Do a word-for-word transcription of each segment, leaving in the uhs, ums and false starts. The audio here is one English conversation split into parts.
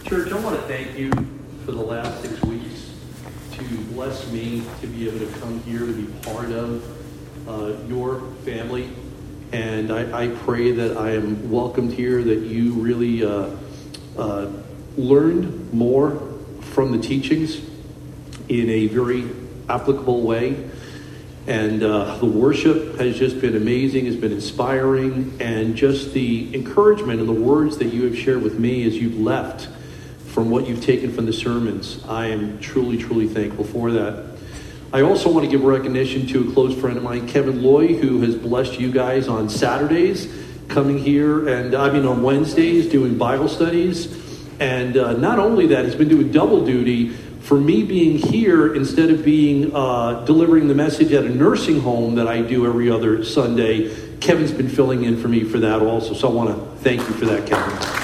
Church, I want to thank you for the last six weeks to bless me to be able to come here to be part of uh, your family. And I, I pray that I am welcomed here, that you really uh, uh, learned more from the teachings in a very applicable way. And uh, the worship has just been amazing, has been inspiring, and just the encouragement and the words that you have shared with me as you've left from what you've taken from the sermons. I am truly, truly thankful for that. I also want to give recognition to a close friend of mine, Kevin Loy, who has blessed you guys on Saturdays, coming here, and I mean on Wednesdays, doing Bible studies. And uh, not only that, he's been doing double duty for me being here instead of being uh, delivering the message at a nursing home that I do every other Sunday. Kevin's been filling in for me for that also. So I want to thank you for that, Kevin.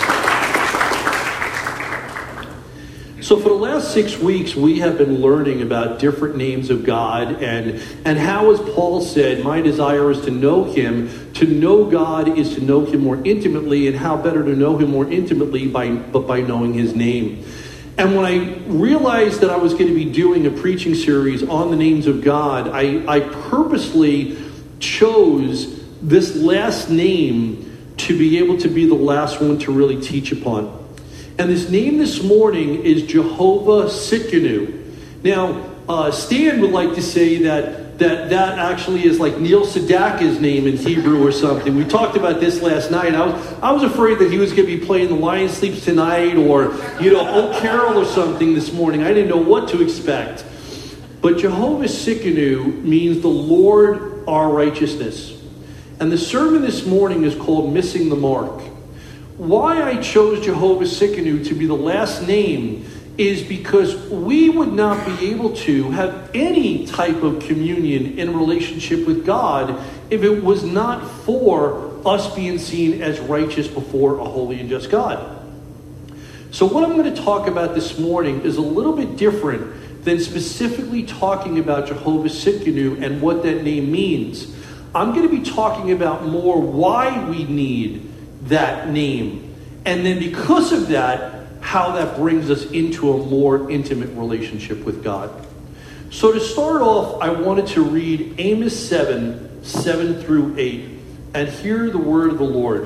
So for the last six weeks, we have been learning about different names of God and, and how, as Paul said, my desire is to know him. To know God is to know him more intimately, and how better to know him more intimately by, but by knowing his name. And when I realized that I was going to be doing a preaching series on the names of God, I, I purposely chose this last name to be able to be the last one to really teach upon. And this name this morning is Jehovah Tsidkenu. Now, uh, Stan would like to say that, that that actually is like Neil Sedaka's name in Hebrew or something. We talked about this last night. I was I was afraid that he was going to be playing The Lion Sleeps Tonight or, you know, Old Carol or something this morning. I didn't know what to expect. But Jehovah Tsidkenu means the Lord our righteousness. And the sermon this morning is called Missing the Mark. Why I chose Jehovah Tsidkenu to be the last name is because we would not be able to have any type of communion in relationship with God if it was not for us being seen as righteous before a holy and just God. So what I'm going to talk about this morning is a little bit different than specifically talking about Jehovah Tsidkenu and what that name means. I'm going to be talking about more why we need that name, and then because of that, how that brings us into a more intimate relationship with God. So to start off, I wanted to read Amos seven, seven through eight, and hear the word of the Lord.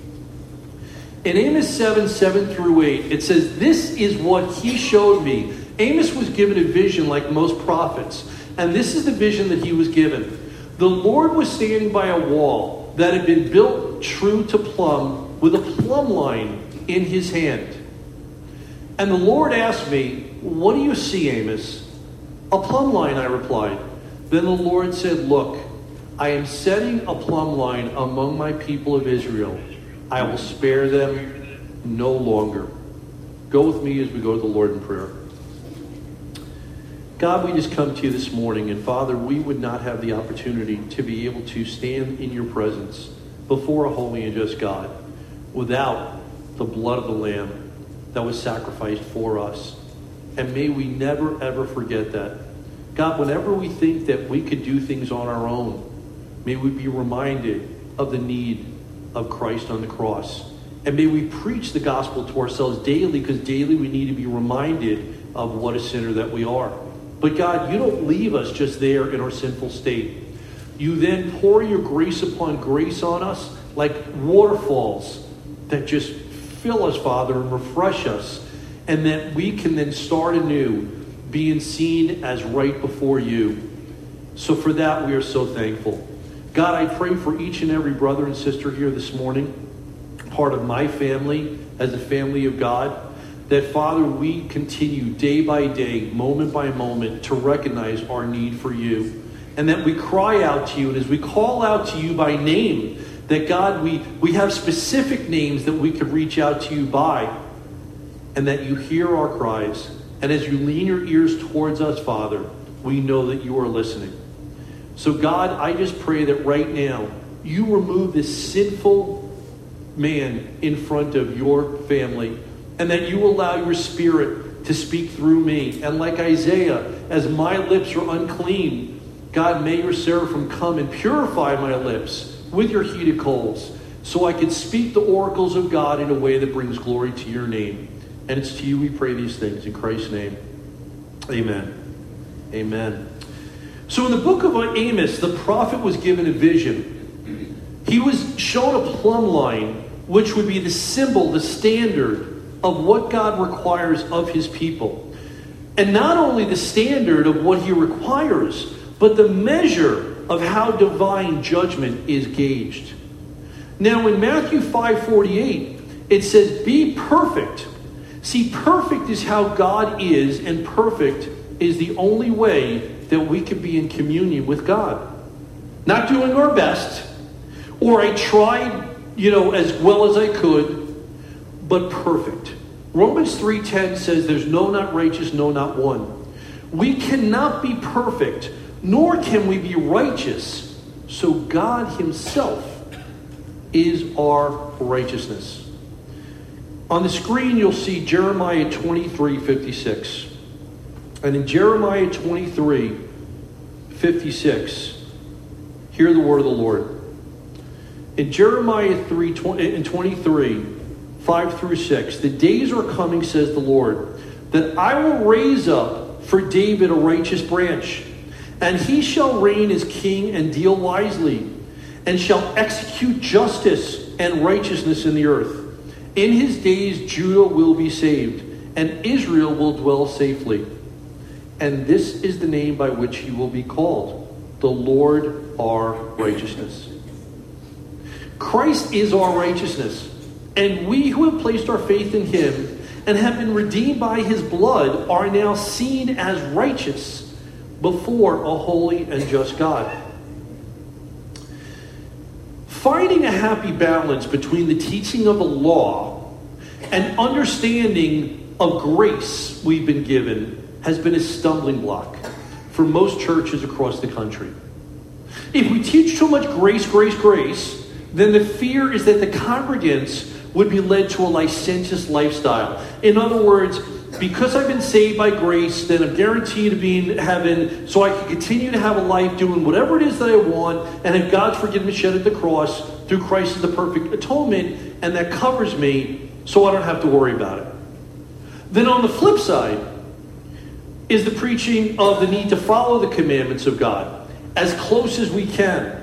In Amos seven, seven through eight, it says, "This is what he showed me." Amos was given a vision like most prophets, and this is the vision that he was given. The Lord was standing by a wall that had been built true to plumb, with a plumb line in his hand. And the Lord asked me, "What do you see, Amos?" "A plumb line," I replied. Then the Lord said, "Look, I am setting a plumb line among my people of Israel. I will spare them no longer." Go with me as we go to the Lord in prayer. God, we just come to you this morning, and Father, we would not have the opportunity to be able to stand in your presence before a holy and just God without the blood of the Lamb that was sacrificed for us. And may we never, ever forget that. God, whenever we think that we could do things on our own, may we be reminded of the need of Christ on the cross. And may we preach the gospel to ourselves daily, because daily we need to be reminded of what a sinner that we are. But God, you don't leave us just there in our sinful state. You then pour your grace upon grace on us like waterfalls that just fill us, Father, and refresh us. And that we can then start anew, being seen as right before you. So for that, we are so thankful. God, I pray for each and every brother and sister here this morning, part of my family as a family of God, that, Father, we continue day by day, moment by moment, to recognize our need for you. And that we cry out to you. And as we call out to you by name, that, God, we, we have specific names that we could reach out to you by. And that you hear our cries. And as you lean your ears towards us, Father, we know that you are listening. So, God, I just pray that right now, you remove this sinful man in front of your family. And that you allow your Spirit to speak through me. And like Isaiah, as my lips are unclean, God, may your seraphim come and purify my lips with your heated coals, so I can speak the oracles of God in a way that brings glory to your name. And it's to you we pray these things. In Christ's name, amen. Amen. So in the book of Amos, the prophet was given a vision. He was shown a plumb line, which would be the symbol, the standard of what God requires of his people. And not only the standard of what he requires, but the measure of how divine judgment is gauged. Now in Matthew five forty-eight, it says, be perfect. See, perfect is how God is, and perfect is the only way that we can be in communion with God. Not doing our best, or I tried, you know, as well as I could, but perfect. Romans three ten says there's no not righteous, no not one. We cannot be perfect, nor can we be righteous. So God himself is our righteousness. On the screen you'll see Jeremiah twenty-three fifty-six. And in Jeremiah twenty-three fifty-six, hear the word of the Lord. In Jeremiah three, twenty-three, five through six, the days are coming, says the Lord, that I will raise up for David a righteous branch, and he shall reign as king and deal wisely, and shall execute justice and righteousness in the earth. In his days Judah will be saved, and Israel will dwell safely. And this is the name by which he will be called, the Lord our righteousness. Christ is our righteousness, and we who have placed our faith in him and have been redeemed by his blood are now seen as righteous before a holy and just God. Finding a happy balance between the teaching of the law and understanding of grace we've been given has been a stumbling block for most churches across the country. If we teach too much grace, grace, grace, then the fear is that the congregants would be led to a licentious lifestyle. In other words, because I've been saved by grace, then I'm guaranteed to be in heaven, so I can continue to have a life doing whatever it is that I want, and have God's forgiveness shed at the cross through Christ as the perfect atonement, and that covers me, so I don't have to worry about it. Then on the flip side is the preaching of the need to follow the commandments of God as close as we can,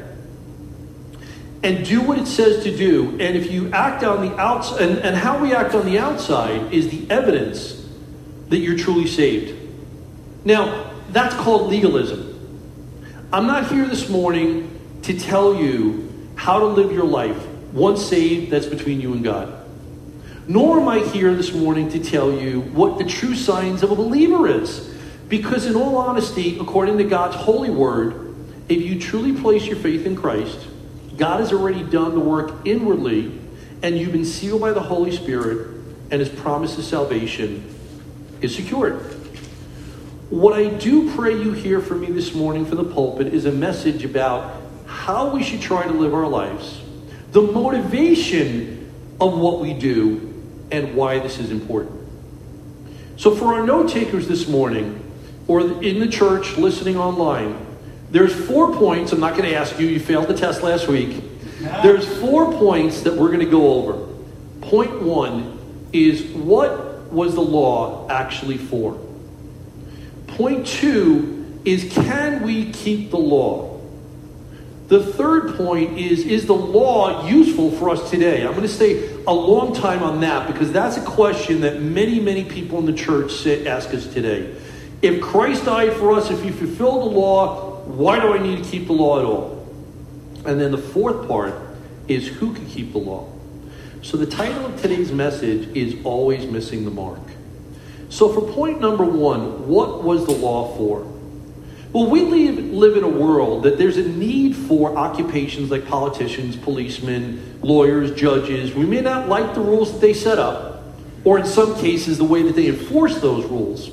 and do what it says to do. And if you act on the outside, and, and how we act on the outside is the evidence that you're truly saved. Now, that's called legalism. I'm not here this morning to tell you how to live your life. Once saved, that's between you and God. Nor am I here this morning to tell you what the true signs of a believer is. Because in all honesty, according to God's holy word, if you truly place your faith in Christ, God has already done the work inwardly, and you've been sealed by the Holy Spirit, and his promise of salvation is secured. What I do pray you hear from me this morning from the pulpit is a message about how we should try to live our lives, the motivation of what we do, and why this is important. So for our note takers this morning, or in the church listening online, there's four points. I'm not going to ask you, you failed the test last week. There's four points that we're going to go over. Point one is, what was the law actually for? Point two is, can we keep the law? The third point is, is the law useful for us today? I'm going to stay a long time on that, because that's a question that many, many people in the church sit, ask us today. If Christ died for us, if he fulfilled the law, why do I need to keep the law at all? And then the fourth part is, who can keep the law? So the title of today's message is Always Missing the Mark. So for point number one, what was the law for? Well, we live, live in a world that there's a need for occupations like politicians, policemen, lawyers, judges. We may not like the rules that they set up, or in some cases the way that they enforce those rules.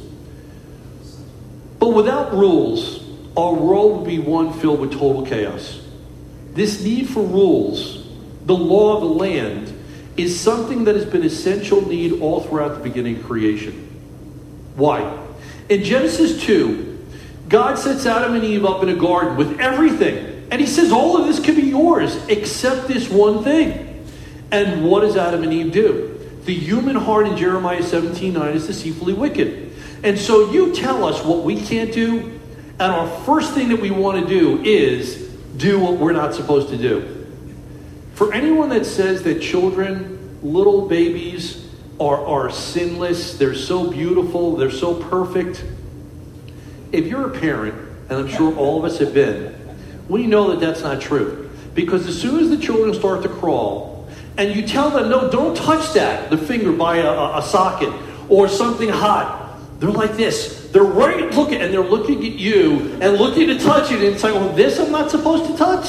But without rules, our world would be one filled with total chaos. This need for rules, the law of the land, is something that has been an essential need all throughout the beginning of creation. Why? In Genesis two, God sets Adam and Eve up in a garden with everything. And he says, all of this can be yours except this one thing. And what does Adam and Eve do? The human heart in Jeremiah seventeen nine is deceitfully wicked. And so you tell us what we can't do, and our first thing that we want to do is do what we're not supposed to do. For anyone that says that children, little babies, are, are sinless, they're so beautiful, they're so perfect, if you're a parent, and I'm sure all of us have been, we know that that's not true. Because as soon as the children start to crawl, and you tell them, no, don't touch that, the finger by a, a, a socket, or something hot, they're like this. They're right looking, and they're looking at you, and looking to touch it, and it's like, well, this I'm not supposed to touch?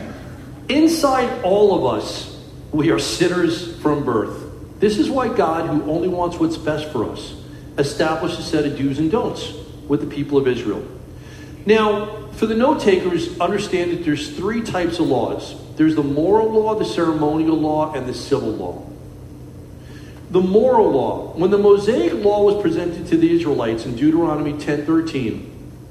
Inside all of us, we are sinners from birth. This is why God, who only wants what's best for us, established a set of do's and don'ts with the people of Israel. Now, for the note takers, understand that there's three types of laws. There's the moral law, the ceremonial law, and the civil law. The moral law. When the Mosaic law was presented to the Israelites in Deuteronomy ten thirteen,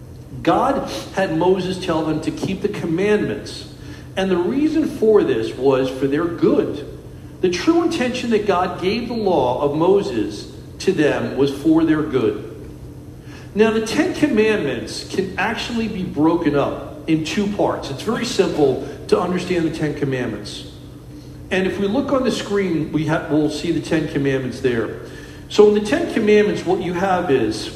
God had Moses tell them to keep the commandments. And the reason for this was for their good. The true intention that God gave the law of Moses to them was for their good. Now, the Ten Commandments can actually be broken up in two parts. It's very simple to understand the Ten Commandments. And if we look on the screen, we have, we'll see the Ten Commandments there. So in the Ten Commandments, what you have is,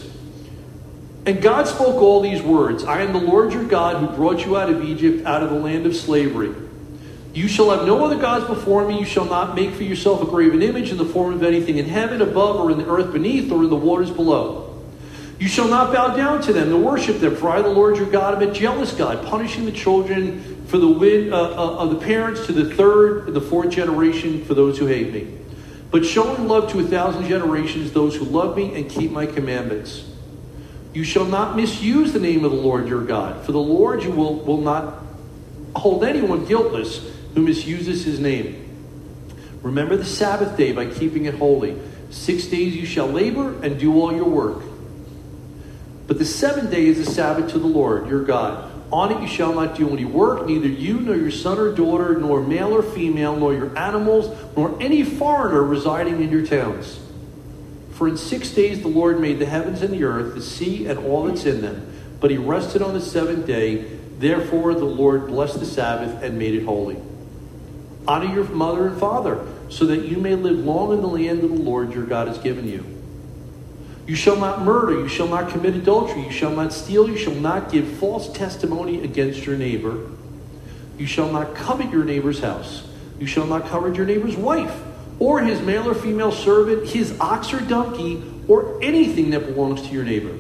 and God spoke all these words, I am the Lord your God who brought you out of Egypt, out of the land of slavery. You shall have no other gods before me. You shall not make for yourself a graven image in the form of anything in heaven above or in the earth beneath or in the waters below. You shall not bow down to them to worship them, for I, the Lord your God, am a jealous God, punishing the children for the win, uh, uh, of the parents to the third and the fourth generation for those who hate me, but showing love to a thousand generations, those who love me and keep my commandments. You shall not misuse the name of the Lord your God, for the Lord you will, will not hold anyone guiltless who misuses his name. Remember the Sabbath day by keeping it holy. Six days you shall labor and do all your work. But the seventh day is the Sabbath to the Lord, your God. On it you shall not do any work, neither you nor your son or daughter, nor male or female, nor your animals, nor any foreigner residing in your towns. For in six days the Lord made the heavens and the earth, the sea and all that's in them. But he rested on the seventh day. Therefore the Lord blessed the Sabbath and made it holy. Honor your mother and father, so that you may live long in the land that the Lord your God has given you. You shall not murder, you shall not commit adultery, you shall not steal, you shall not give false testimony against your neighbor. You shall not covet your neighbor's house. You shall not covet your neighbor's wife, or his male or female servant, his ox or donkey, or anything that belongs to your neighbor.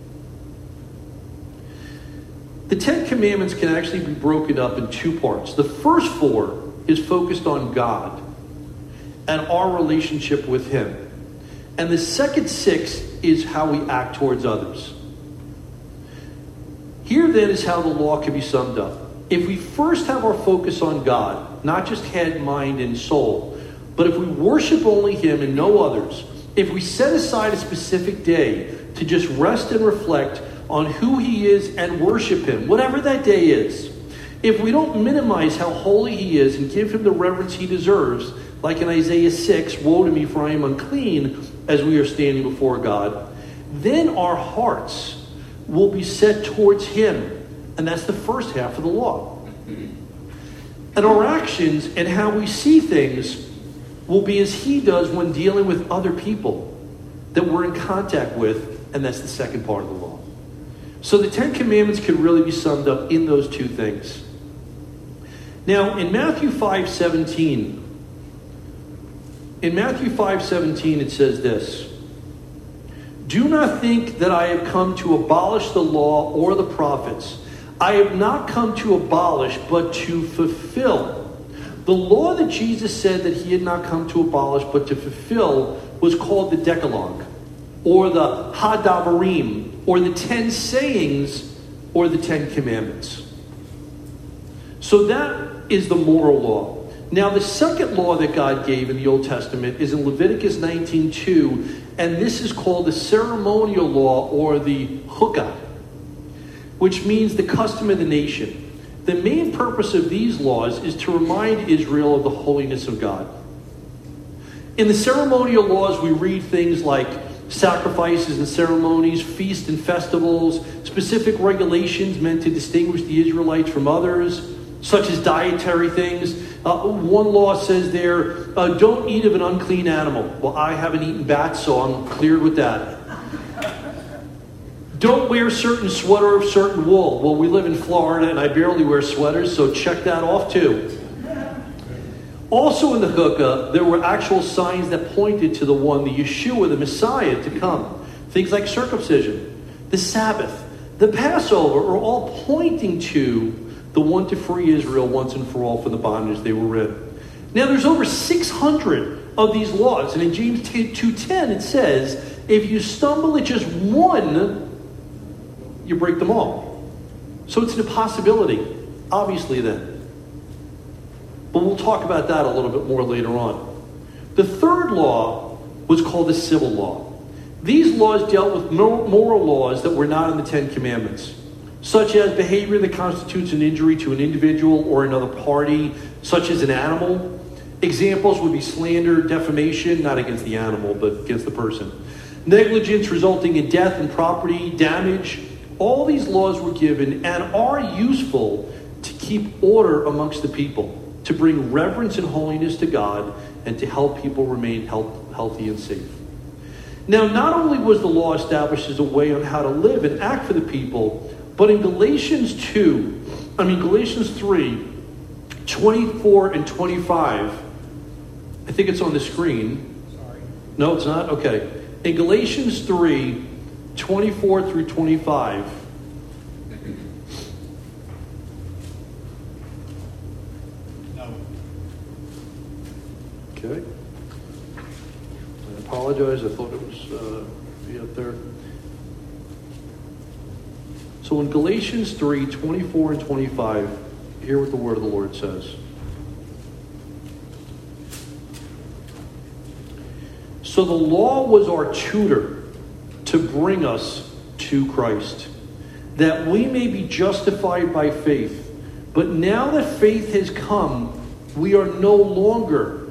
The Ten Commandments can actually be broken up in two parts. The first four is focused on God and our relationship with him. And the second six is how we act towards others. Here then is how the law can be summed up. If we first have our focus on God, not just head, mind, and soul, but if we worship only him and no others, if we set aside a specific day to just rest and reflect on who he is and worship him, whatever that day is, if we don't minimize how holy he is and give him the reverence he deserves, like in Isaiah six, woe to me for I am unclean, as we are standing before God, then our hearts will be set towards him. And that's the first half of the law. And our actions and how we see things will be as he does when dealing with other people that we're in contact with, and that's the second part of the law. So the Ten Commandments can really be summed up in those two things. Now, in Matthew five seventeen, in Matthew five seventeen, it says this: do not think that I have come to abolish the law or the prophets. I have not come to abolish, but to fulfill. The law that Jesus said that he had not come to abolish, but to fulfill, was called the Decalogue, or the Hadavarim, or the Ten Sayings, or the Ten Commandments. So that is the moral law. Now, the second law that God gave in the Old Testament is in Leviticus nineteen two, and this is called the ceremonial law, or the Hukah, which means the custom of the nation. The main purpose of these laws is to remind Israel of the holiness of God. In the ceremonial laws, we read things like sacrifices and ceremonies, feasts and festivals, specific regulations meant to distinguish the Israelites from others, such as dietary things. Uh, one law says there, uh, don't eat of an unclean animal. Well, I haven't eaten bats, so I'm cleared with that. Don't wear certain sweater of certain wool. Well, we live in Florida, and I barely wear sweaters, so check that off too. Also in the Chuppah, there were actual signs that pointed to the one, the Yeshua, the Messiah, to come. Things like circumcision, the Sabbath, the Passover are all pointing to the one to free Israel once and for all from the bondage they were in. Now, there's over six hundred of these laws, and in James two ten it says, if you stumble at just one, you break them all. So it's an impossibility, obviously, then. But we'll talk about that a little bit more later on. The third law was called the civil law. These laws dealt with moral laws that were not in the Ten Commandments, such as behavior that constitutes an injury to an individual or another party, such as an animal. Examples would be slander, defamation, not against the animal, but against the person. Negligence resulting in death and property damage. All these laws were given and are useful to keep order amongst the people, to bring reverence and holiness to God, and to help people remain health, healthy and safe. Now, not only was the law established as a way on how to live and act for the people, but in Galatians two, I mean Galatians three, twenty-four and twenty-five, I think it's on the screen. Sorry. No, it's not? Okay. In Galatians three, twenty-four through twenty-five, No. okay. I apologize. I thought it was uh, be up there. So in Galatians three, twenty-four and twenty-five, hear what the word of the Lord says. So the law was our tutor to bring us to Christ, that we may be justified by faith. But now that faith has come, we are no longer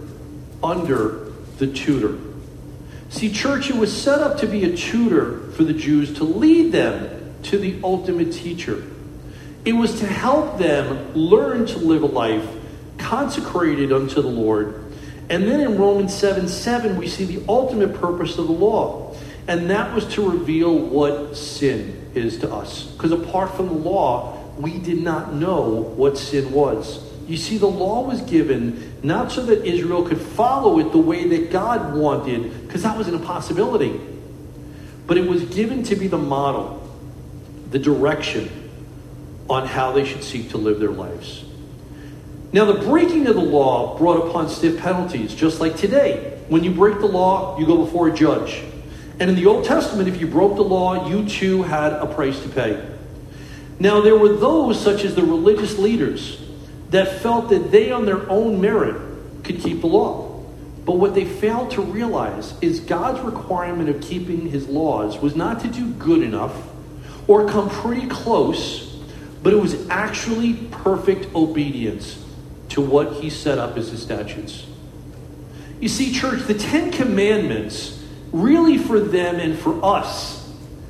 under the tutor. See, church, it was set up to be a tutor for the Jews, to lead them to the ultimate teacher. It was to help them learn to live a life consecrated unto the Lord. And then in Romans seven seven, we see the ultimate purpose of the law. And that was to reveal what sin is to us. Because apart from the law, we did not know what sin was. You see, the law was given not so that Israel could follow it the way that God wanted, because that was an impossibility. But it was given to be the model, the direction on how they should seek to live their lives. Now, the breaking of the law brought upon stiff penalties, just like today. When you break the law, you go before a judge. And in the Old Testament, if you broke the law, you too had a price to pay. Now, there were those, such as the religious leaders, that felt that they on their own merit could keep the law. But what they failed to realize is God's requirement of keeping his laws was not to do good enough or come pretty close, but it was actually perfect obedience to what he set up as his statutes. You see, church, the Ten Commandments, really for them and for us,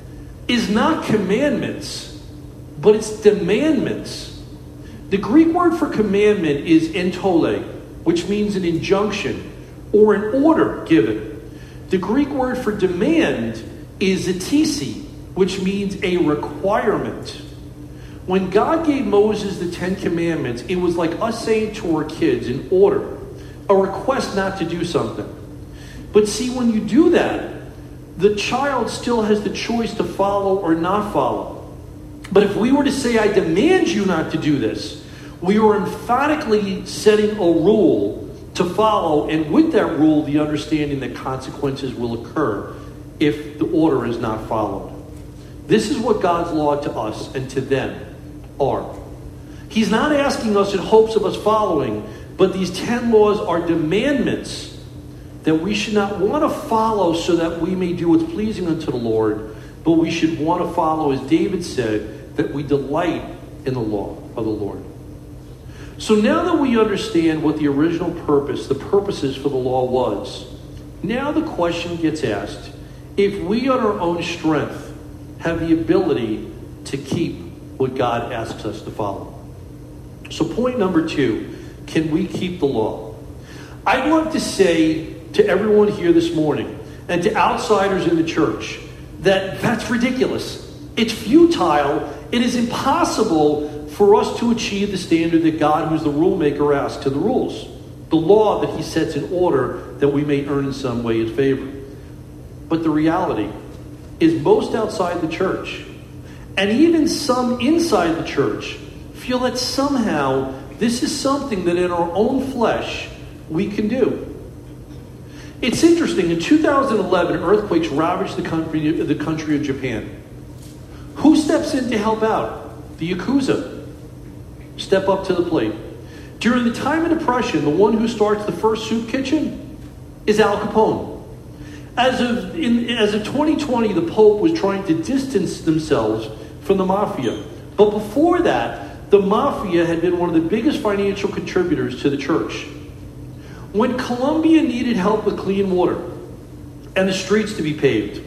is not commandments, but it's demandments. The Greek word for commandment is entole, which means an injunction or an order given. The Greek word for demand is etisi, which means a requirement. When God gave Moses the Ten Commandments, it was like us saying to our kids an order, a request not to do something. But see, when you do that, the child still has the choice to follow or not follow. But if we were to say, I demand you not to do this, we are emphatically setting a rule to follow, and with that rule, the understanding that consequences will occur if the order is not followed. This is what God's law to us and to them are. He's not asking us in hopes of us following, but these ten laws are demandments that we should not want to follow so that we may do what's pleasing unto the Lord, but we should want to follow, as David said, that we delight in the law of the Lord. So now that we understand what the original purpose, the purposes for the law was, Now the question gets asked, if we on our own strength have the ability to keep what God asks us to follow. So point number two, can we keep the law? I'd love to say to everyone here this morning and to outsiders in the church that that's ridiculous. It's futile. It is impossible for us to achieve the standard that God, who's the rule maker, asks to the rules. The law that he sets in order that we may earn in some way his favor. But the reality is most outside the church, and even some inside the church, feel that somehow this is something that in our own flesh we can do. It's interesting, in two thousand eleven, earthquakes ravaged the country, the country of Japan. Who steps in to help out? The Yakuza. Step up to the plate. During the time of Depression, the one who starts the first soup kitchen is Al Capone. As of, in, as of twenty twenty, the Pope was trying to distance themselves from the mafia. But before that, the mafia had been one of the biggest financial contributors to the church. When Colombia needed help with clean water and the streets to be paved,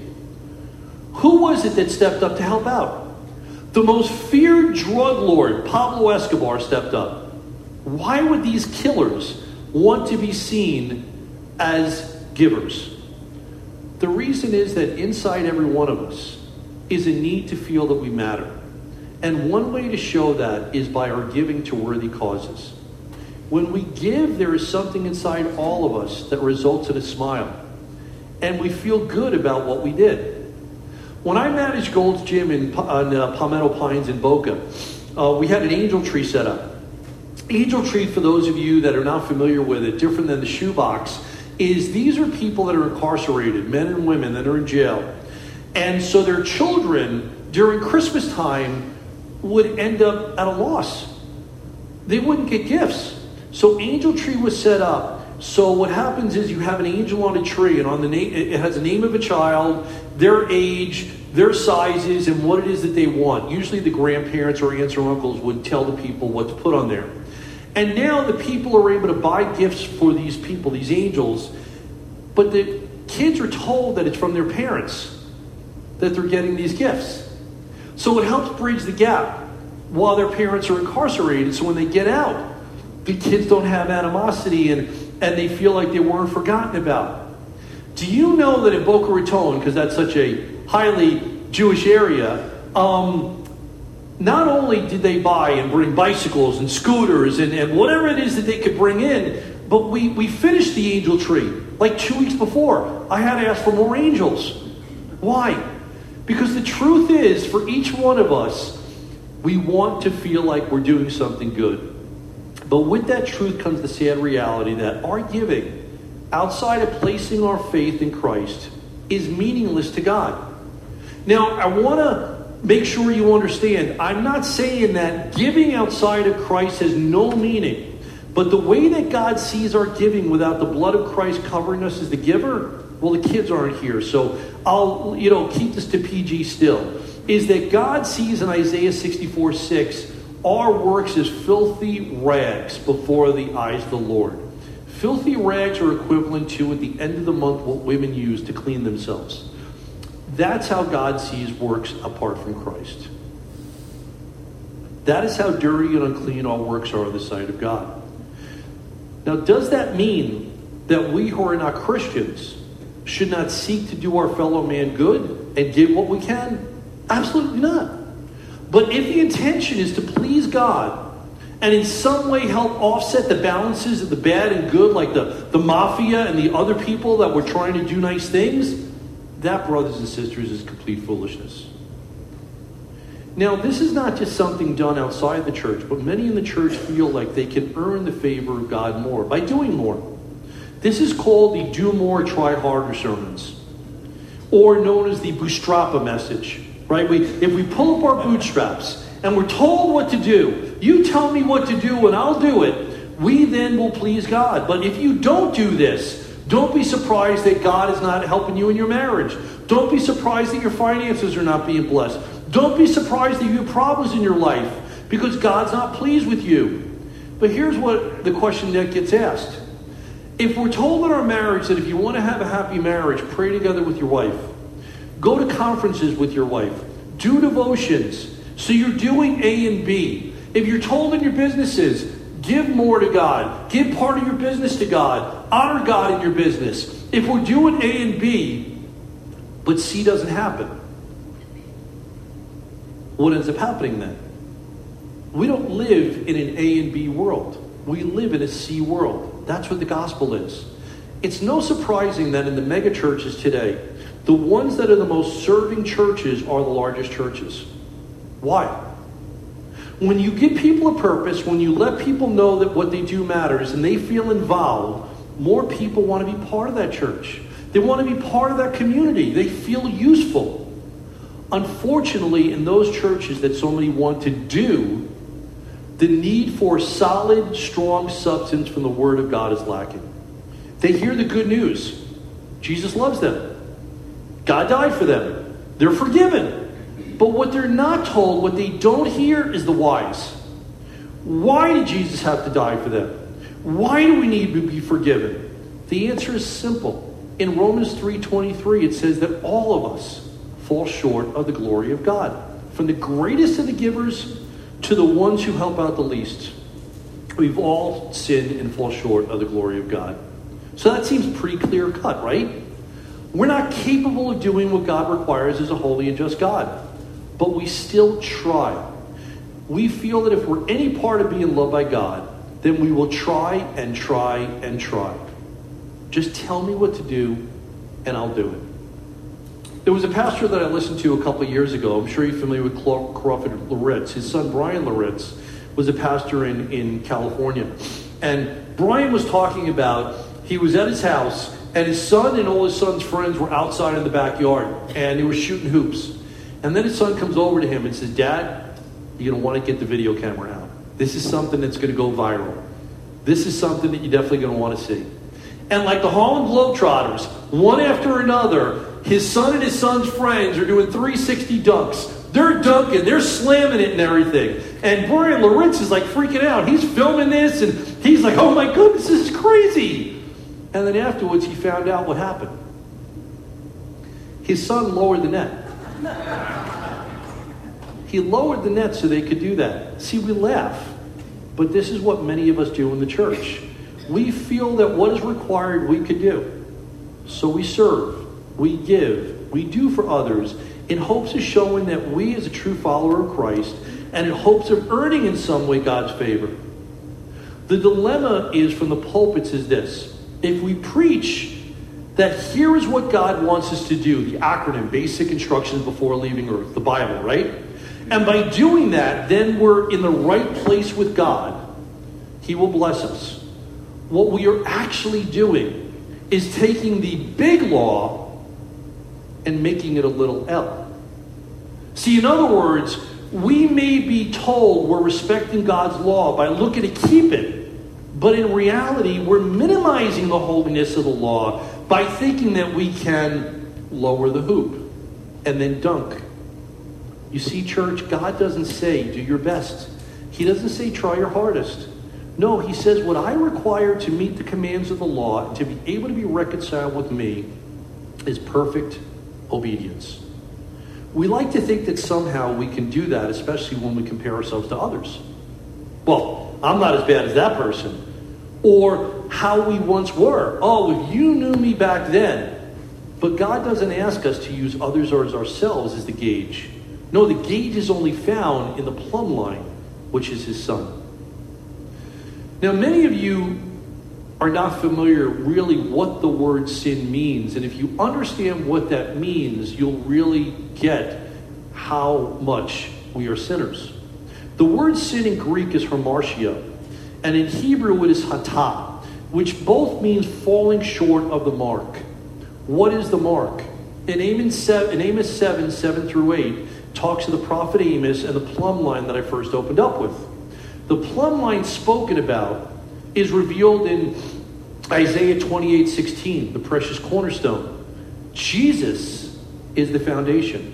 who was it that stepped up to help out? The most feared drug lord, Pablo Escobar, stepped up. Why would these killers want to be seen as givers? The reason is that inside every one of us is a need to feel that we matter. And one way to show that is by our giving to worthy causes. When we give, there is something inside all of us that results in a smile. And we feel good about what we did. When I managed Gold's Gym in on, uh, Palmetto Pines in Boca, uh, we had an angel tree set up. Angel tree, for those of you that are not familiar with it, different than the shoebox, is these are people that are incarcerated, men and women that are in jail. And so their children, during Christmas time, would end up at a loss. They wouldn't get gifts. So Angel Tree was set up. So what happens is you have an angel on a tree, and on the name it has the name of a child, their age, their sizes, and what it is that they want. Usually the grandparents or aunts or uncles would tell the people what to put on there. And now the people are able to buy gifts for these people, these angels, but the kids are told that it's from their parents that they're getting these gifts. So it helps bridge the gap while their parents are incarcerated. So when they get out, the kids don't have animosity and, and they feel like they weren't forgotten about. Do you know that in Boca Raton, because that's such a highly Jewish area, um, not only did they buy and bring bicycles and scooters and, and whatever it is that they could bring in, but we, we finished the angel tree like two weeks before. I had to ask for more angels. Why? Because the truth is, for each one of us, we want to feel like we're doing something good. But with that truth comes the sad reality that our giving, outside of placing our faith in Christ, is meaningless to God. Now, I want to make sure you understand, I'm not saying that giving outside of Christ has no meaning. But the way that God sees our giving without the blood of Christ covering us as the giver, well, the kids aren't here, so I'll, you know, keep this to P G still, is that God sees in Isaiah sixty-four six, our works as filthy rags before the eyes of the Lord. Filthy rags are equivalent to, at the end of the month, what women use to clean themselves. That's how God sees works apart from Christ. That is how dirty and unclean all works are in the sight of God. Now, does that mean that we who are not Christians should not seek to do our fellow man good and give what we can? Absolutely not. But if the intention is to please God and in some way help offset the balances of the bad and good, like the, the mafia and the other people that were trying to do nice things, that, brothers and sisters, is complete foolishness. Now, this is not just something done outside the church, but many in the church feel like they can earn the favor of God more by doing more. This is called the do more, try harder sermons, or known as the bootstrapper message, right? We, if we pull up our bootstraps and we're told what to do, you tell me what to do and I'll do it, we then will please God. But if you don't do this, don't be surprised that God is not helping you in your marriage. Don't be surprised that your finances are not being blessed. Don't be surprised that you have problems in your life because God's not pleased with you. But here's what the question that gets asked. If we're told in our marriage that if you want to have a happy marriage, pray together with your wife, go to conferences with your wife, do devotions, so you're doing A and B. If you're told in your businesses, give more to God, give part of your business to God, honor God in your business. If we're doing A and B, but C doesn't happen, what ends up happening then? We don't live in an A and B world. We live in a C world. That's what the gospel is. It's no surprising that in the mega churches today, the ones that are the most serving churches are the largest churches. Why? When you give people a purpose, when you let people know that what they do matters and they feel involved, more people want to be part of that church. They want to be part of that community. They feel useful. Unfortunately, in those churches that so many want to do, the need for solid, strong substance from the Word of God is lacking. They hear the good news. Jesus loves them. God died for them. They're forgiven. But what they're not told, what they don't hear, is the whys. Why did Jesus have to die for them? Why do we need to be forgiven? The answer is simple. In Romans three twenty-three, it says that all of us fall short of the glory of God. From the greatest of the givers to the ones who help out the least, we've all sinned and fall short of the glory of God. So that seems pretty clear cut, right? We're not capable of doing what God requires as a holy and just God, but we still try. We feel that if we're any part of being loved by God, then we will try and try and try. Just tell me what to do and I'll do it. There was a pastor that I listened to a couple of years ago. I'm sure you're familiar with Crawford Loritz. His son, Brian Loritz, was a pastor in, in California. And Brian was talking about, he was at his house, and his son and all his son's friends were outside in the backyard, and they were shooting hoops. And then his son comes over to him and says, Dad, you're going to want to get the video camera out. This is something that's going to go viral. This is something that you're definitely going to want to see. And like the Harlem Globetrotters, one after another, his son and his son's friends are doing three sixty dunks. They're dunking, they're slamming it and everything. And Brian Loritz is like freaking out. He's filming this and he's like, oh my goodness, this is crazy. And then afterwards he found out what happened. His son lowered the net. He lowered the net so they could do that. See, we laugh, but this is what many of us do in the church. We feel that what is required we could do. So we serve, we give, we do for others in hopes of showing that we as a true follower of Christ and in hopes of earning in some way God's favor. The dilemma is from the pulpits is this. If we preach that here is what God wants us to do, the acronym, basic instructions before leaving earth, the Bible, right? And by doing that, then we're in the right place with God. He will bless us. What we are actually doing is taking the big law and making it a little L. See, in other words, we may be told we're respecting God's law by looking to keep it, but in reality, we're minimizing the holiness of the law by thinking that we can lower the hoop and then dunk. You see, church, God doesn't say, do your best. He doesn't say, try your hardest. No, he says, what I require to meet the commands of the law and to be able to be reconciled with me is perfect obedience. We like to think that somehow we can do that, especially when we compare ourselves to others. Well, I'm not as bad as that person. Or how we once were. Oh, if you knew me back then. But God doesn't ask us to use others or as ourselves as the gauge. No, the gauge is only found in the plumb line, which is his son. Now, many of you are not familiar really what the word sin means. And if you understand what that means, you'll really get how much we are sinners. The word sin in Greek is hamartia, and in Hebrew it is hatah, which both means falling short of the mark. What is the mark? In Amos seven, seven through eight, talks to the prophet Amos and the plumb line that I first opened up with. The plumb line spoken about is revealed in Isaiah twenty-eight, sixteen, the precious cornerstone. Jesus is the foundation.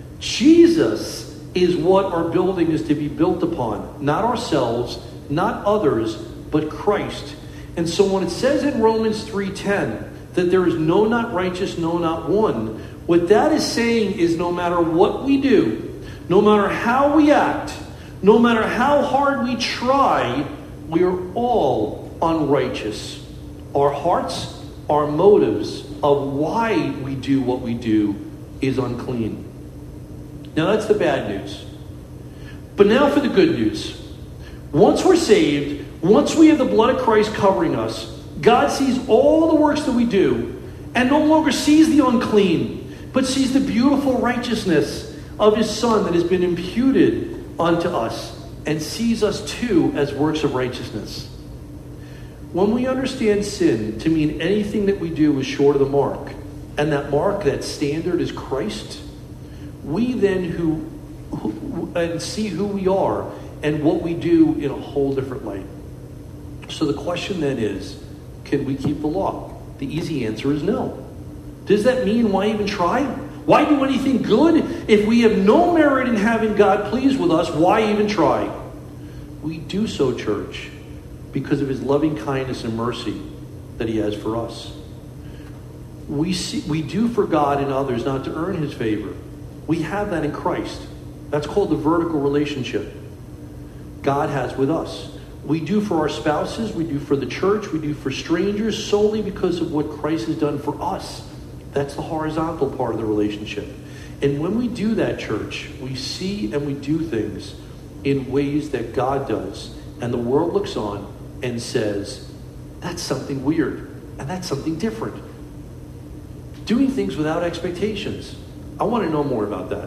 Jesus is what our building is to be built upon. Not ourselves, not others, but Christ. And so when it says in Romans three ten that there is no not righteous, no not one, what that is saying is no matter what we do, no matter how we act, no matter how hard we try, we are all unrighteous. Our hearts, our motives of why we do what we do is unclean. Now that's the bad news. But now for the good news. Once we're saved, once we have the blood of Christ covering us, God sees all the works that we do and no longer sees the unclean, but sees the beautiful righteousness of his Son that has been imputed unto us and sees us too as works of righteousness. When we understand sin to mean anything that we do is short of the mark, and that mark, that standard is Christ, we then who, who and see who we are and what we do in a whole different light. So the question then is, can we keep the law? The easy answer is no. Does that mean why even try? Why do anything good? If we have no merit in having God pleased with us, why even try? We do so, church, because of his loving kindness and mercy that he has for us. We see, we do for God and others not to earn his favor. We have that in Christ. That's called the vertical relationship God has with us. We do for our spouses, we do for the church, we do for strangers solely because of what Christ has done for us. That's the horizontal part of the relationship. And when we do that, church, we see and we do things in ways that God does. And the world looks on and says, that's something weird. And that's something different. Doing things without expectations. I want to know more about that.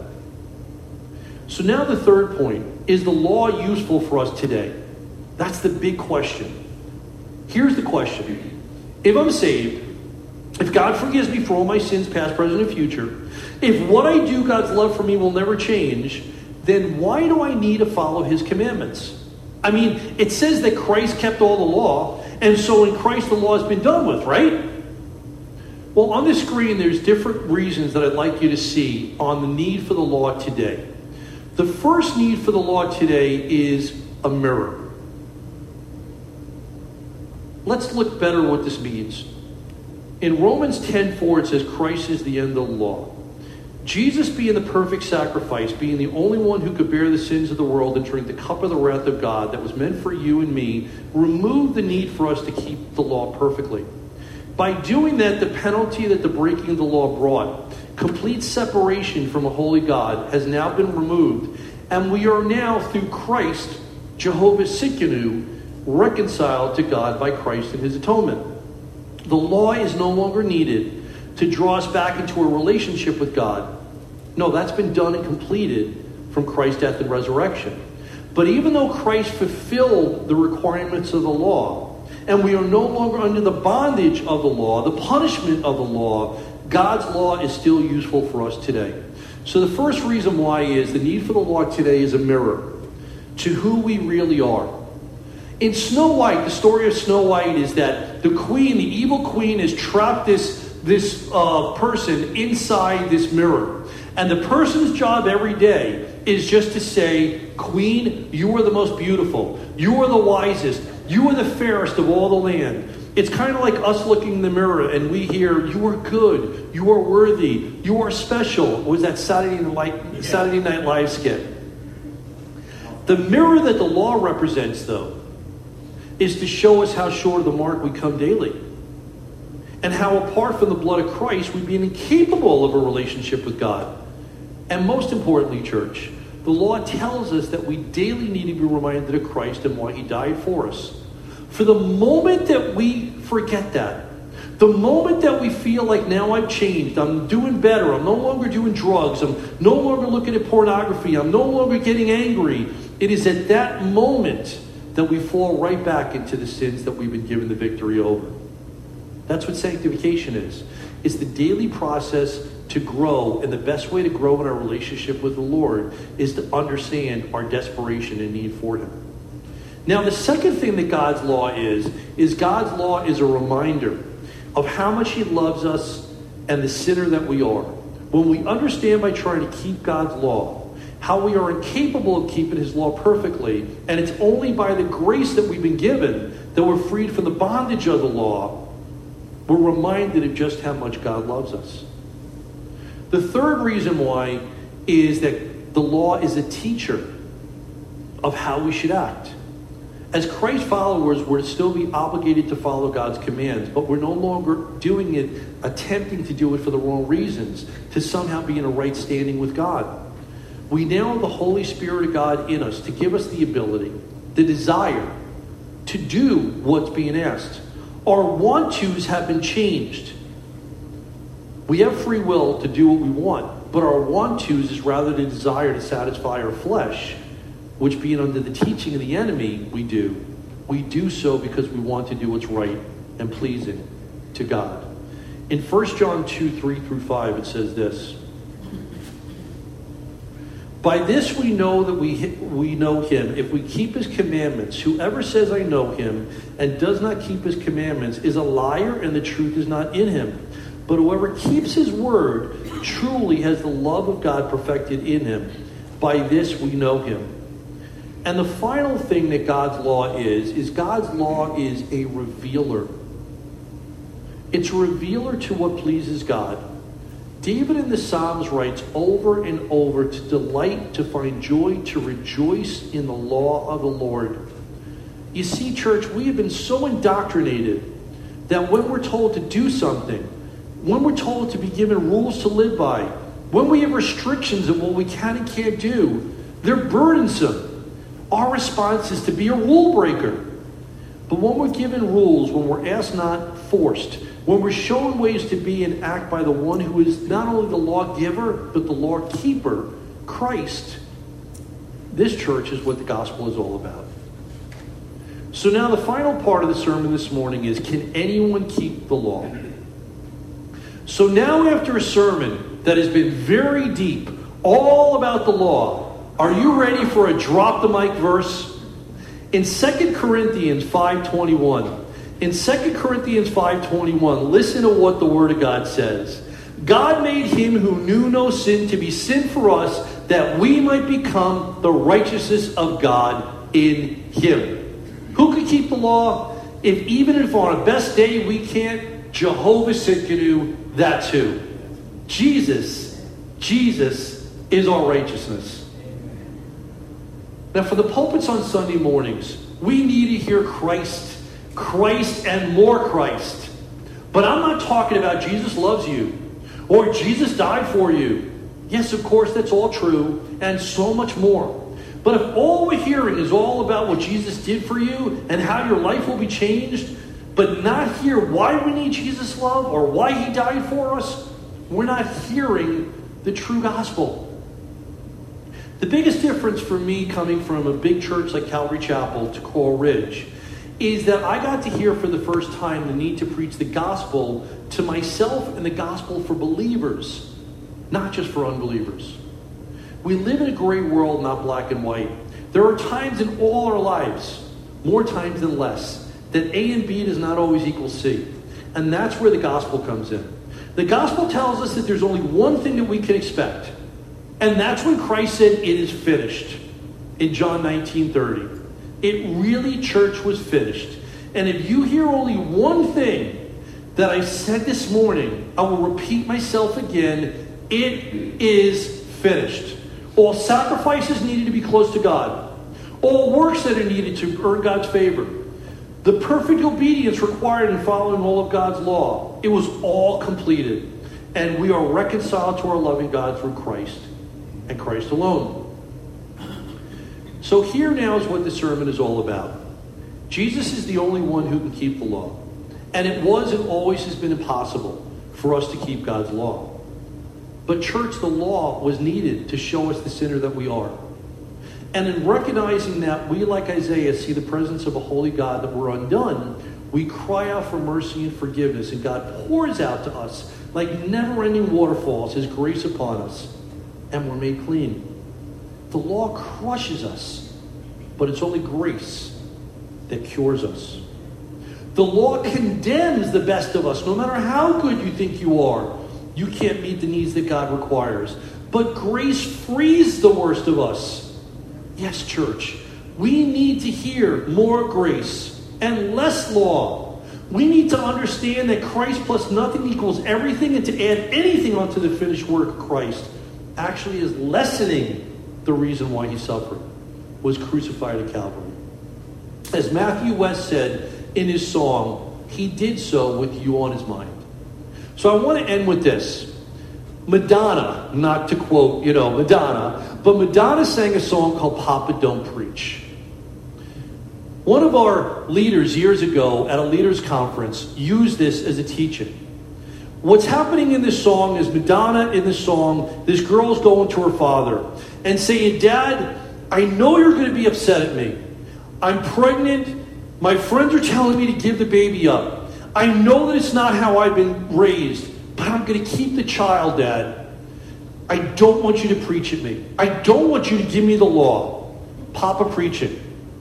So now the third point, is the law useful for us today? That's the big question. Here's the question. If I'm saved, if God forgives me for all my sins, past, present, and future, if what I do, God's love for me will never change, then why do I need to follow his commandments? I mean, it says that Christ kept all the law, and so in Christ the law has been done with, right? Well, on the screen, there's different reasons that I'd like you to see on the need for the law today. The first need for the law today is a mirror. Let's look better what this means. In Romans ten four, it says Christ is the end of the law. Jesus being the perfect sacrifice, being the only one who could bear the sins of the world and drink the cup of the wrath of God that was meant for you and me, removed the need for us to keep the law perfectly. By doing that, the penalty that the breaking of the law brought, complete separation from a holy God, has now been removed. And we are now, through Christ, Jehovah Tsidkenu, reconciled to God by Christ and his atonement. The law is no longer needed to draw us back into a relationship with God. No, that's been done and completed from Christ's death and resurrection. But even though Christ fulfilled the requirements of the law, and we are no longer under the bondage of the law, the punishment of the law, God's law is still useful for us today. So the first reason why is the need for the law today is a mirror to who we really are. In Snow White, the story of Snow White is that the queen, the evil queen, has trapped this, this uh, person inside this mirror. And the person's job every day is just to say, Queen, you are the most beautiful. You are the wisest. You are the fairest of all the land. It's kind of like us looking in the mirror and we hear, you are good. You are worthy. You are special. What was that Saturday Night, Saturday Night Live skit? The mirror that the law represents, though, is to show us how short of the mark we come daily. And how apart from the blood of Christ, we'd be incapable of a relationship with God. And most importantly, church, the law tells us that we daily need to be reminded of Christ and why he died for us. For the moment that we forget that, the moment that we feel like now I've changed, I'm doing better, I'm no longer doing drugs, I'm no longer looking at pornography, I'm no longer getting angry, it is at that moment that we fall right back into the sins that we've been given the victory over. That's what sanctification is. It's the daily process to grow, and the best way to grow in our relationship with the Lord is to understand our desperation and need for him. Now, the second thing that God's law is, is God's law is a reminder of how much he loves us and the sinner that we are. When we understand by trying to keep God's law, how we are incapable of keeping his law perfectly, and it's only by the grace that we've been given that we're freed from the bondage of the law, we're reminded of just how much God loves us. The third reason why is that the law is a teacher of how we should act. As Christ followers, we're still be obligated to follow God's commands, but we're no longer doing it, attempting to do it for the wrong reasons, to somehow be in a right standing with God. We now have the Holy Spirit of God in us to give us the ability, the desire to do what's being asked. Our want-tos have been changed. We have free will to do what we want, but our want-tos is rather the desire to satisfy our flesh, which being under the teaching of the enemy we do. We do so because we want to do what's right and pleasing to God. In First John two, three through five, it says this. By this we know that we, we know him, if we keep his commandments. Whoever says I know him and does not keep his commandments is a liar, and the truth is not in him. But whoever keeps his word truly has the love of God perfected in him. By this we know him. And the final thing that God's law is, is God's law is a revealer. It's a revealer to what pleases God. David in the Psalms writes over and over to delight, to find joy, to rejoice in the law of the Lord. You see, church, we have been so indoctrinated that when we're told to do something, when we're told to be given rules to live by, when we have restrictions of what we can and can't do, they're burdensome. Our response is to be a rule breaker. But when we're given rules, when we're asked not forced, when we're shown ways to be and act by the one who is not only the lawgiver, but the law keeper, Christ, this church is what the gospel is all about. So now the final part of the sermon this morning is, can anyone keep the law? So now after a sermon that has been very deep, all about the law, are you ready for a drop the mic verse? In Second Corinthians five twenty-one, in Second Corinthians five twenty-one, listen to what the Word of God says. God made him who knew no sin to be sin for us, that we might become the righteousness of God in him. Who could keep the law? If even if on our best day we can't, Jehovah Tsidkenu, that's who. Jesus, Jesus is our righteousness. Now, for the pulpits on Sunday mornings, we need to hear Christ, Christ and more Christ. But I'm not talking about Jesus loves you or Jesus died for you. Yes, of course, that's all true and so much more. But if all we're hearing is all about what Jesus did for you and how your life will be changed, but not hear why we need Jesus' love or why he died for us, we're not hearing the true gospel. The biggest difference for me coming from a big church like Calvary Chapel to Coral Ridge is that I got to hear for the first time the need to preach the gospel to myself and the gospel for believers, not just for unbelievers. We live in a gray world, not black and white. There are times in all our lives, more times than less, that A and B does not always equal C. And that's where the gospel comes in. The gospel tells us that there's only one thing that we can expect. And that's when Christ said, it is finished, in John nineteen thirty. It really, church, was finished. And if you hear only one thing that I said this morning, I will repeat myself again. It is finished. All sacrifices needed to be close to God. All works that are needed to earn God's favor. The perfect obedience required in following all of God's law. It was all completed. And we are reconciled to our loving God through Christ. And Christ alone. So here now is what the sermon is all about. Jesus is the only one who can keep the law. And it was and always has been impossible for us to keep God's law. But church, the law was needed to show us the sinner that we are. And in recognizing that, we, like Isaiah, see the presence of a holy God, that we're undone, we cry out for mercy and forgiveness. And God pours out to us like never-ending waterfalls his grace upon us. And we're made clean. The law crushes us, but it's only grace that cures us. The law condemns the best of us. No matter how good you think you are, you can't meet the needs that God requires. But grace frees the worst of us. Yes, church, we need to hear more grace and less law. We need to understand that Christ plus nothing equals everything, and to add anything onto the finished work of Christ actually is lessening the reason why he suffered, was crucified at Calvary. As Matthew West said in his song, he did so with you on his mind. So I want to end with this. Madonna, not to quote, you know, Madonna, but Madonna sang a song called Papa Don't Preach. One of our leaders years ago at a leaders conference used this as a teaching. What's happening in this song is Madonna in this song, this girl's going to her father and saying, Dad, I know you're going to be upset at me. I'm pregnant. My friends are telling me to give the baby up. I know that it's not how I've been raised, but I'm going to keep the child, Dad. I don't want you to preach at me. I don't want you to give me the law. Papa, preach it.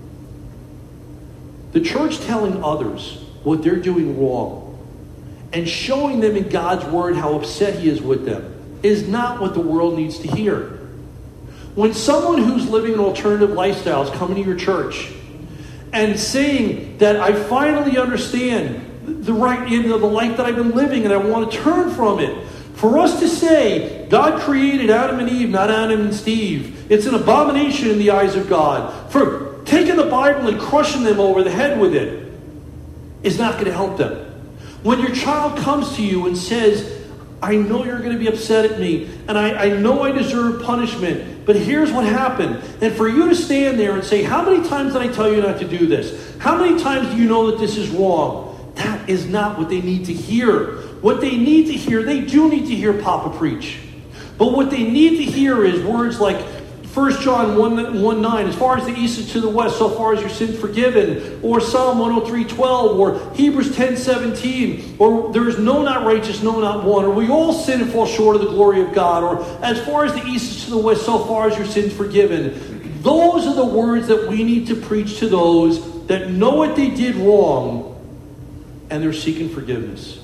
The church telling others what they're doing wrong and showing them in God's word how upset he is with them is not what the world needs to hear. When someone who's living an alternative lifestyle is coming to your church and saying that I finally understand the right, you know, the life that I've been living and I want to turn from it. For us to say God created Adam and Eve, not Adam and Steve, it's an abomination in the eyes of God. For taking the Bible and crushing them over the head with it is not going to help them. When your child comes to you and says, I know you're going to be upset at me, and I, I know I deserve punishment, but here's what happened. And for you to stand there and say, how many times did I tell you not to do this? How many times do you know that this is wrong? That is not what they need to hear. What they need to hear, they do need to hear Papa preach. But what they need to hear is words like First John one nine, as far as the east is to the west, so far as your sins forgiven, or Psalm one oh three twelve, or Hebrews ten seventeen, or there is no not righteous, no not one, or we all sin and fall short of the glory of God, or as far as the east is to the west, so far as your sins forgiven. Those are the words that we need to preach to those that know what they did wrong and they're seeking forgiveness.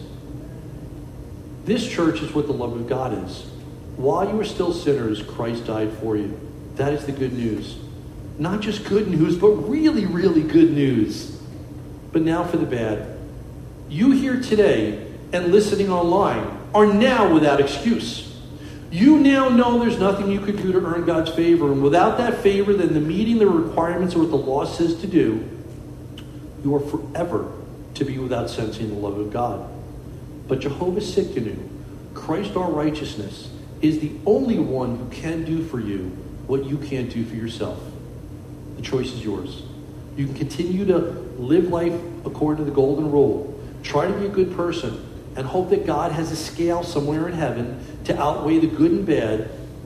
This church is what the love of God is. While you were still sinners, Christ died for you. That is the good news. Not just good news, but really, really good news. But now for the bad. You here today and listening online are now without excuse. You now know there's nothing you could do to earn God's favor. And without that favor, then the meeting the requirements of what the law says to do, you are forever to be without sensing the love of God. But Jehovah Tsidkenu, Christ our righteousness, is the only one who can do for you what you can't do for yourself. The choice is yours. You can continue to live life according to the golden rule. Try to be a good person and hope that God has a scale somewhere in heaven to outweigh the good and bad.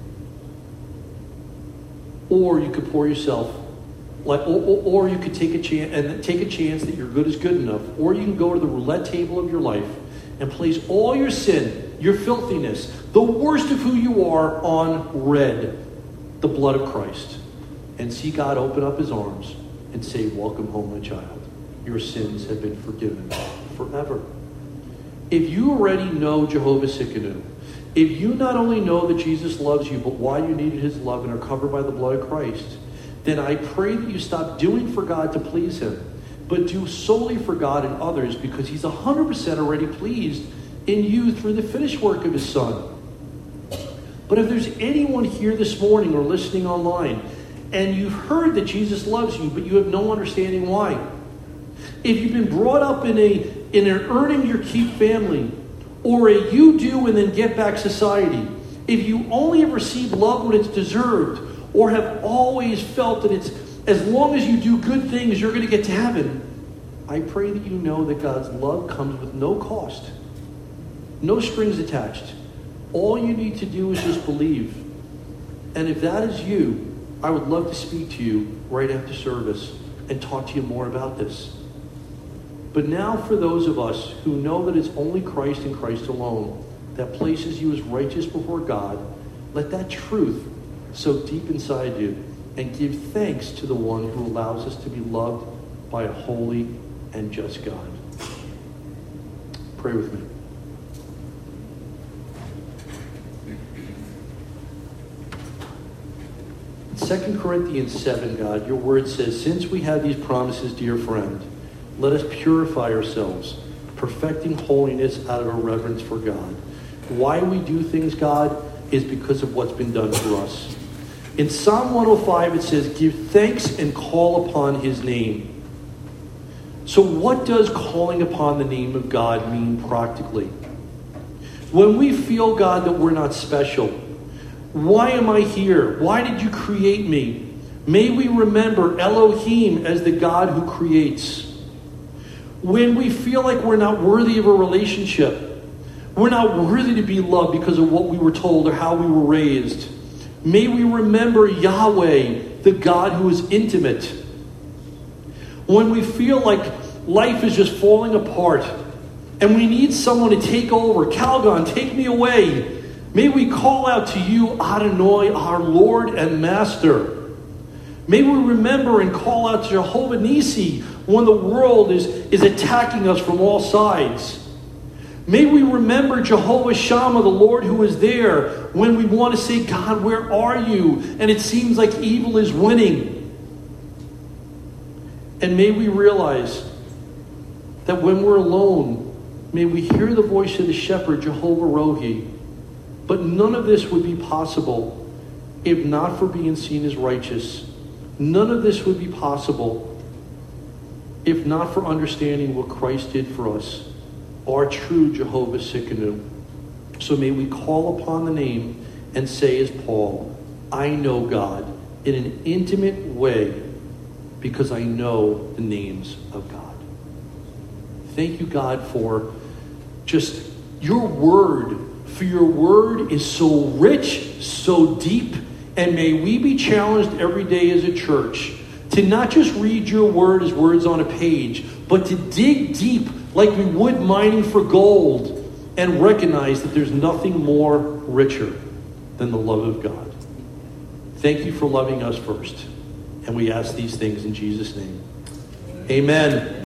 Or you could pour yourself, like, or, or, or you could take a chance and take a chance that your good is good enough. Or you can go to the roulette table of your life and place all your sin, your filthiness, the worst of who you are on red, the blood of Christ, and see God open up his arms and say, welcome home, my child. Your sins have been forgiven forever. If you already know Jehovah Tsidkenu, if you not only know that Jesus loves you, but why you needed his love and are covered by the blood of Christ, then I pray that you stop doing for God to please him, but do solely for God and others, because he's one hundred percent already pleased in you through the finished work of his Son. But if there's anyone here this morning or listening online, and you've heard that Jesus loves you, but you have no understanding why, if you've been brought up in a in an earning your keep family, or a you do and then get back society, if you only have received love when it's deserved, or have always felt that it's as long as you do good things, you're going to get to heaven, I pray that you know that God's love comes with no cost, no strings attached. All you need to do is just believe. And if that is you, I would love to speak to you right after service and talk to you more about this. But now for those of us who know that it's only Christ and Christ alone that places you as righteous before God, let that truth soak deep inside you and give thanks to the one who allows us to be loved by a holy and just God. Pray with me. Second Corinthians seven, God, your word says, since we have these promises, dear friend, let us purify ourselves, perfecting holiness out of a reverence for God. Why we do things, God, is because of what's been done for us. In Psalm one oh five, it says, give thanks and call upon his name. So what does calling upon the name of God mean practically? When we feel, God, that we're not special, why am I here? Why did you create me? May we remember Elohim as the God who creates. When we feel like we're not worthy of a relationship, we're not worthy to be loved because of what we were told or how we were raised, may we remember Yahweh, the God who is intimate. When we feel like life is just falling apart and we need someone to take over, Calgon, take me away, may we call out to you, Adonai, our Lord and Master. May we remember and call out to Jehovah Nissi when the world is, is attacking us from all sides. May we remember Jehovah Shammah, the Lord who is there, when we want to say, God, where are you? And it seems like evil is winning. And may we realize that when we're alone, may we hear the voice of the shepherd, Jehovah Rohi. But none of this would be possible if not for being seen as righteous. None of this would be possible if not for understanding what Christ did for us, our true Jehovah Tsidkenu. So may we call upon the name and say as Paul, I know God in an intimate way because I know the names of God. Thank you, God, for just your word. For your word is so rich, so deep, and may we be challenged every day as a church to not just read your word as words on a page, but to dig deep like we would mining for gold and recognize that there's nothing more richer than the love of God. Thank you for loving us first. And we ask these things in Jesus' name. Amen.